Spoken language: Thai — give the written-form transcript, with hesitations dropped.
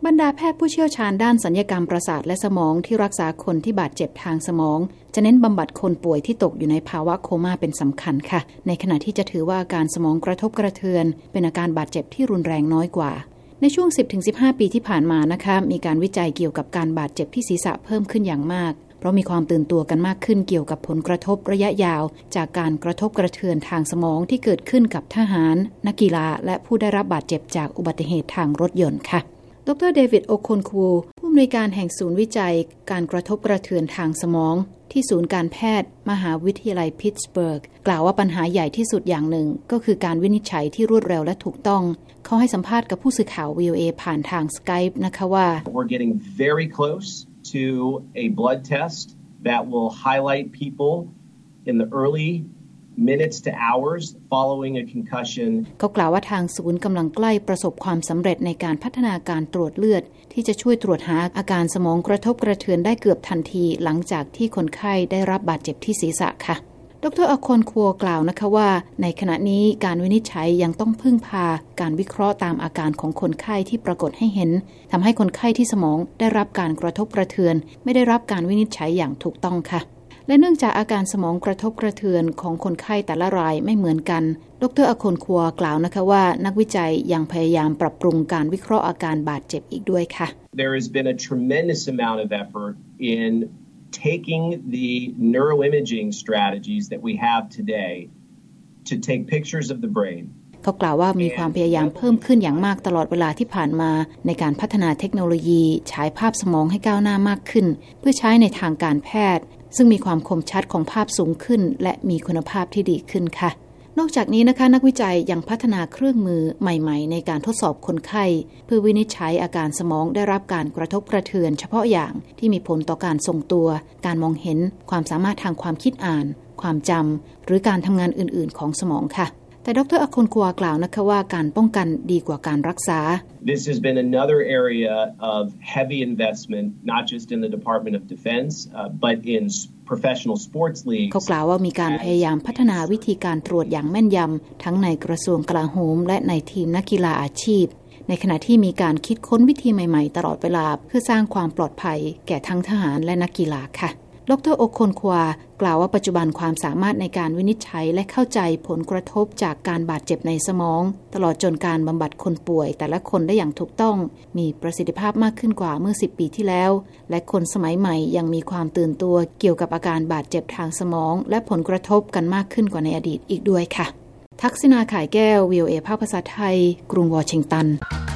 บรรดาแพทย์ผู้เชี่ยวชาญด้านศัลยกรรมประสาทและสมองที่รักษาคนที่บาดเจ็บทางสมองจะเน้นบำบัดคนป่วยที่ตกอยู่ในภาวะโคม่าเป็นสำคัญค่ะในขณะที่จะถือว่าอาการสมองกระทบกระเทือนเป็นอาการบาดเจ็บที่รุนแรงน้อยกว่าในช่วง 10-15 ปีที่ผ่านมานะคะมีการวิจัยเกี่ยวกับการบาดเจ็บที่ศีรษะเพิ่มขึ้นอย่างมากเพราะมีความตื่นตัวกันมากขึ้นเกี่ยวกับผลกระทบระยะยาวจากการกระทบกระเทือนทางสมองที่เกิดขึ้นกับทหารนักกีฬาและผู้ได้รับบาดเจ็บจากอุบัติเหตุทางรถยนต์ค่ะดร.เดวิด โอโคนคูผู้อำนวยการแห่งศูนย์วิจัยการกระทบกระเทือนทางสมองที่ศูนย์การแพทย์มหาวิทยาลัยพิตต์สเบิร์กกล่าวว่าปัญหาใหญ่ที่สุดอย่างหนึ่งก็คือการวินิจฉัยที่รวดเร็วและถูกต้องเขาให้สัมภาษณ์กับผู้สื่อข่าว VOA ผ่านทาง Skype นะคะว่า We're getting very close to a blood test that will highlight people in the early minutes to hours following a concussion เขากล่าวว่าทางศูนย์กำลังใกล้ประสบความสำเร็จในการพัฒนาการตรวจเลือดที่จะช่วยตรวจหาอาการสมองกระทบกระเทือนได้เกือบทันทีหลังจากที่คนไข้ได้รับบาดเจ็บที่ศีรษะค่ะดร.อคอนคัวกล่าวนะคะว่าในขณะนี้การวินิจฉัยยังต้องพึ่งพาการวิเคราะห์ตามอาการของคนไข้ที่ปรากฏให้เห็นทำให้คนไข้ที่สมองได้รับการกระทบกระเทือนไม่ได้รับการวินิจฉัยอย่างถูกต้องค่ะและเนื่องจากอาการสมองกระทบกระเทือนของคนไข้แต่ละรายไม่เหมือนกันดร.อคอนคัวกล่าวนะคะว่านักวิจัยยังพยายามปรับปรุงการวิเคราะห์อาการบาดเจ็บอีกด้วยค่ะ There has been a tremendous amount of effort in taking the neuroimaging strategies that we have today to take pictures of the brain เขากล่าวว่ามีความพยายามเพิ่มขึ้นอย่างมากตลอดเวลาที่ผ่านมาในการพัฒนาเทคโนโลยีฉายภาพสมองให้ก้าวหน้ามากขึ้นเพื่อใช้ในทางการแพทย์ซึ่งมีความคมชัดของภาพสูงขึ้นและมีคุณภาพที่ดีขึ้นค่ะนอกจากนี้นะคะนักวิจัยยังพัฒนาเครื่องมือใหม่ๆในการทดสอบคนไข้เพื่อวินิจฉัยอาการสมองได้รับการกระทบกระเทือนเฉพาะอย่างที่มีผลต่อการทรงตัวการมองเห็นความสามารถทางความคิดอ่านความจำหรือการทำงานอื่นๆของสมองค่ะแต่ดร.อคอนคัวกล่าวนะคะว่าการป้องกันดีกว่าการรักษา This has been another area of heavy investment not just in the Department of Defense but in professional sports leagues เขากล่าวว่ามีการพยายามพัฒนาวิธีการตรวจอย่างแม่นยำทั้งในกระทรวงกลาโหมและในทีมนักกีฬาอาชีพในขณะที่มีการคิดค้นวิธีใหม่ๆตลอดเวลาเพื่อสร้างความปลอดภัยแก่ทั้งทหารและนักกีฬาค่ะดร.โอโคนคัวกล่าวว่าปัจจุบันความสามารถในการวินิจฉัยและเข้าใจผลกระทบจากการบาดเจ็บในสมองตลอดจนการบำบัดคนป่วยแต่ละคนได้อย่างถูกต้องมีประสิทธิภาพมากขึ้นกว่าเมื่อ10 ปีที่แล้วและคนสมัยใหม่ยังมีความตื่นตัวเกี่ยวกับอาการบาดเจ็บทางสมองและผลกระทบกันมากขึ้นกว่าในอดีตอีกด้วยค่ะทักษิณา ข่ายแก้ว VOA ภาคภาษาไทยกรุงวอชิงตัน